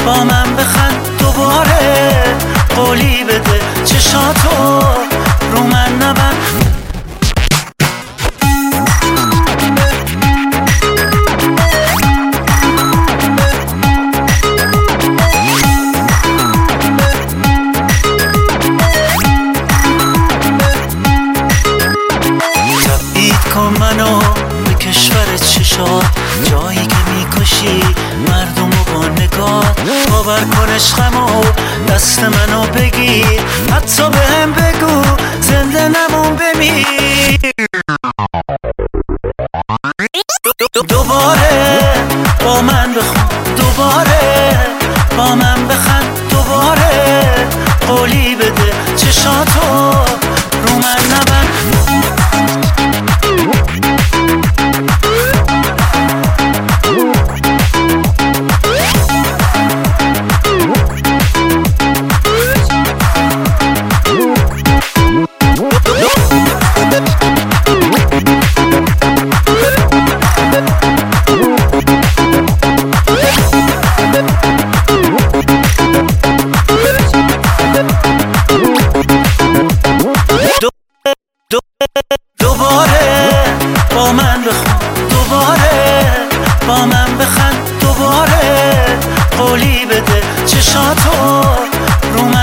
با من بخند دوباره، قولی بده چشاتو رو من نبند. کن منو به کشور چشات، جایی که میکشی مردمو با نگاه. باور کن عشقمو دست منو بگیر، حتی به هم بگو زنده نمون بمیر. دوباره با من بخون، دوباره با من بخند، دوباره قولی بده چشاتو رو من نبند. دوباره با من بخون، دوباره با من بخند، دوباره قولی بده چشاتو رو من